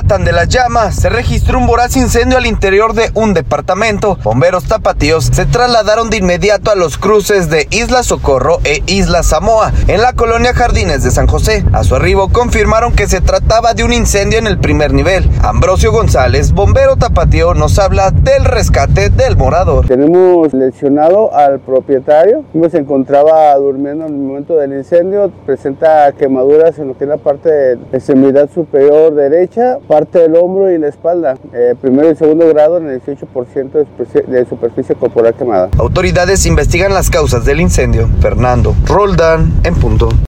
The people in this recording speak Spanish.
rescatan de las llamas. Se registró un voraz incendio al interior de un departamento. Bomberos tapatíos se trasladaron de inmediato a los cruces de Isla Socorro e Isla Samoa, en la colonia Jardines de San José. A su arribo confirmaron que se trataba de un incendio en el primer nivel. Ambrosio González, bombero tapatío, nos habla del rescate del morador. Tenemos lesionado al propietario, se encontraba durmiendo en el momento del incendio, presenta quemaduras en lo que es la parte de extremidad superior derecha, parte del hombro y la espalda, primero y segundo grado en el 18% de superficie corporal quemada. Autoridades investigan las causas del incendio. Fernando Roldán, en punto.